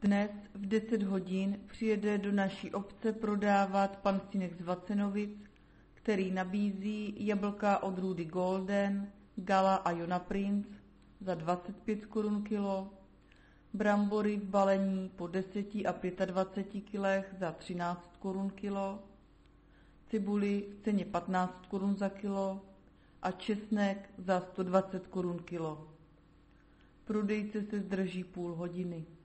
Dnes v 10 hodin přijede do naší obce prodávat pan Synek z Vacenovic, který nabízí jablka odrůdy Golden, Gala a Jona Prince za 25 korun kilo, brambory v balení po 10 a 25 kilech za 13 korun kilo, cibuli v ceně 15 korun za kilo a česnek za 120 korun kilo. Prodejce se zdrží půl hodiny.